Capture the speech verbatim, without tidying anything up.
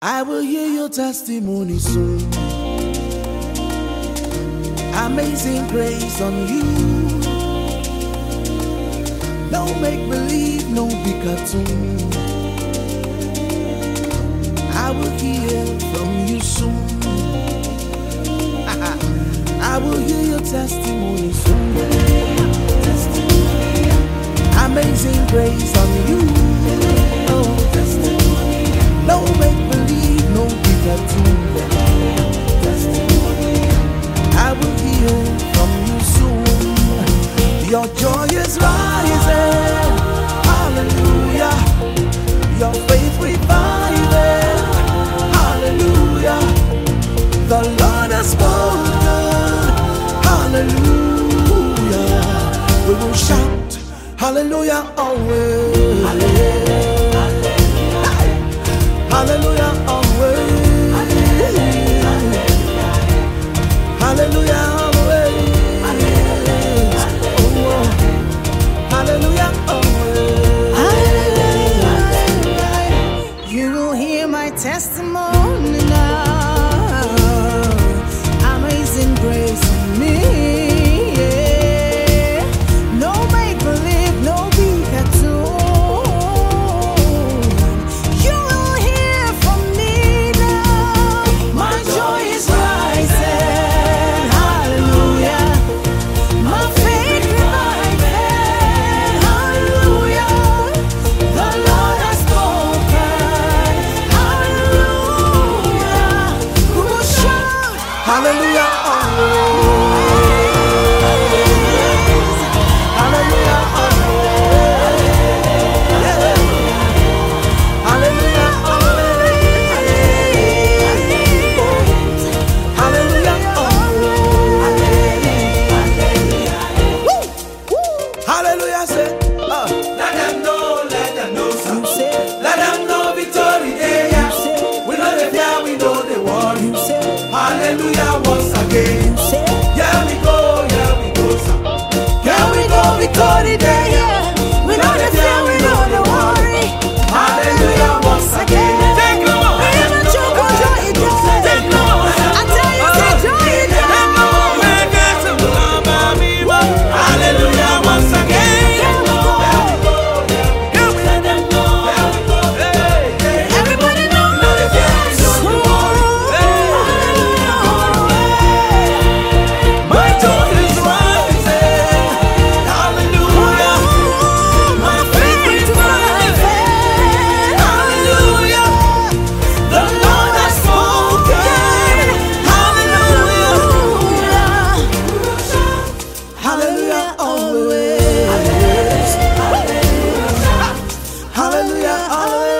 I will hear your testimony soon. Amazing grace on you. No make believe, no be cartoon. I will hear from you soon. I will hear your testimony soon. Amazing grace on you. Oh, testimony. No make believe, no be cartoon. I will hear from you soon. Your joy is rising. Hallelujah. Your faith reviving. Hallelujah. The Lord has spoken. Hallelujah. We will shout hallelujah always. Hallelujah always. Hallelujah always. Oh, hallelujah always. Hallelujah. You will hear my testimony now. Amazing grace in me. Yeah. No make believe, no be cartoon. You will hear from me now. My joy is rising. Hallelujah. My faith reviving. Hallelujah. The Lord has spoken. Hallelujah. We will shout Hallelujah always. Hallelujah always. Yeah. Hallelujah always. Hallelujah always. Hallelujah say. Uh. Let them know, let them know, sir. You say, Let them know victory day. you say, We know the fear, we know the war. you say, Hallelujah once again. you say. Here we go, here we go, sir. Here we go, victory day. Yeah. We know the fear, we know the worry. Hallelujah once again. Take no more. We never choke on joy again. Take no more. I tell you, say joy again. Hallelujah once again. Here we go. Let them know. Everybody know the fear is My joy is rising. Hallelujah. my faith rising. Hallelujah. The Lord has spoken. Hallelujah. Hallelujah always. Hallelujah always.